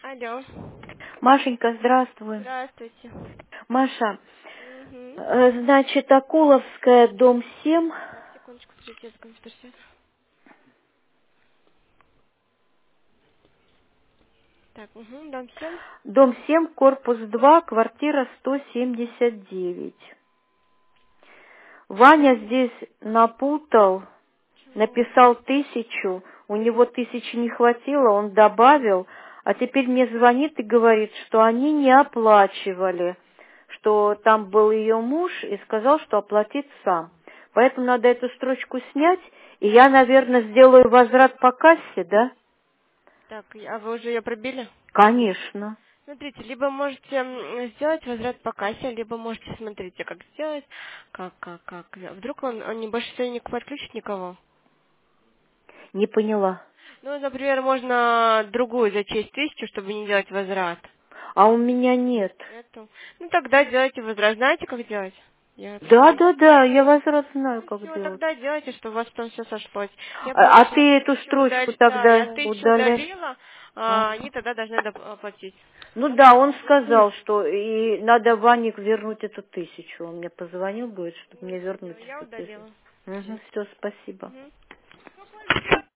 Алло. Машенька, здравствуй. Здравствуйте. Маша, Угу. значит, Акуловская, дом 7, Так, секундочку, смотрите, я компьютер сяду. Так, угу, дом 7. дом 7, корпус 2, квартира 179. Ваня здесь напутал, написал 1000, у него 1000 не хватило, он добавил, а теперь мне звонит и говорит, что они не оплачивали, что там был ее муж и сказал, что оплатит сам. Поэтому надо эту строчку снять, и я, наверное, сделаю возврат по кассе, да? Так, а вы уже ее пробили? Конечно. Смотрите, либо можете сделать возврат по кассе, либо можете, смотрите, как сделать, как. Вдруг он не больше сегодня не подключит никого? Не поняла. Ну, например, можно другую зачесть 1000, чтобы не делать возврат. А у меня нет. Эту. Ну, тогда делайте возврат. Знаете, как делать? Я Да, расскажу. да, да, я возврат знаю, Ну как все, делать. тогда делайте, чтобы у вас потом все сошлось. Я А просто ты эту строчку я тогда 1000 удаляй. удалила, а Ага. они тогда должны оплатить. Ну да, он сказал, что и надо Ване вернуть эту 1000. Он мне позвонил, говорит, чтобы Ну мне все, вернуть я эту 1000. удалила. Угу, все, спасибо. Мгм.